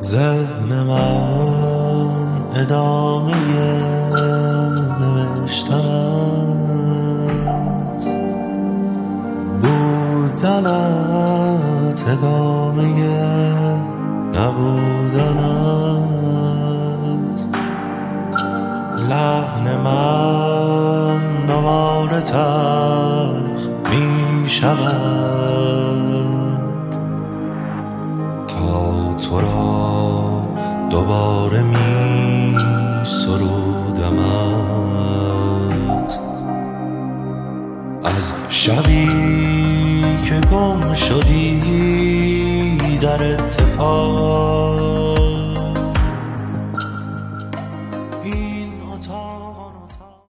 ذهن من ادامه نوشتنت، بودنت ادامه نبودنت. لحن من دوباره تلخ می شود تا تو را دوباره می سرودمت. از شبی که گم شدی در اتفاق